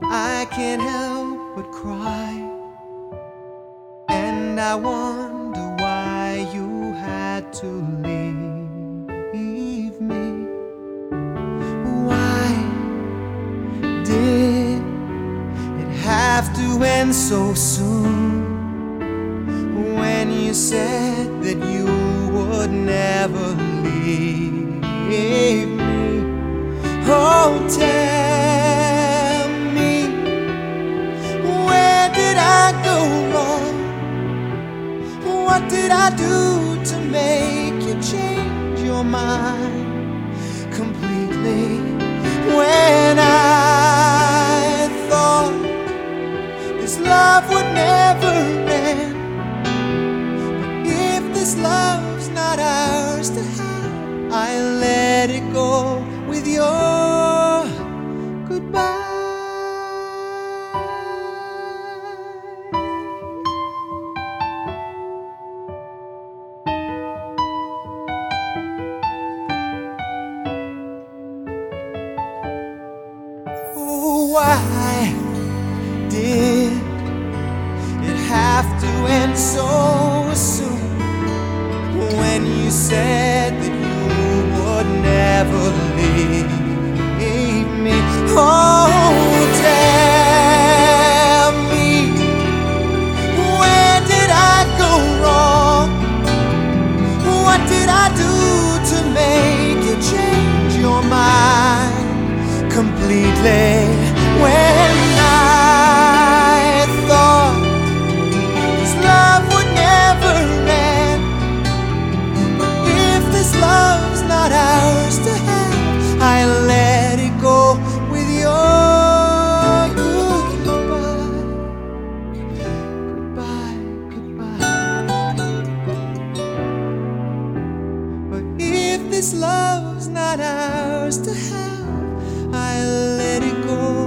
I can't help but cry, and I wonder why you had to leave me. Why did it have to end so soon? When you said that you would never leave me. Oh, tell me, where did I go wrong? What did I do to make you change your mind completely? When I thought this love would never end, this love's not ours to have, I let it go with your goodbye. Oh, why did it have to end so soon? When you said that you would never leave me. Oh, tell me, where did I go wrong? What did I do to make you change your mind completely? When I thought this love would never end, love's not ours to have, I let it go with your goodbye. Goodbye, goodbye. But if this love's not ours to have, I let it go.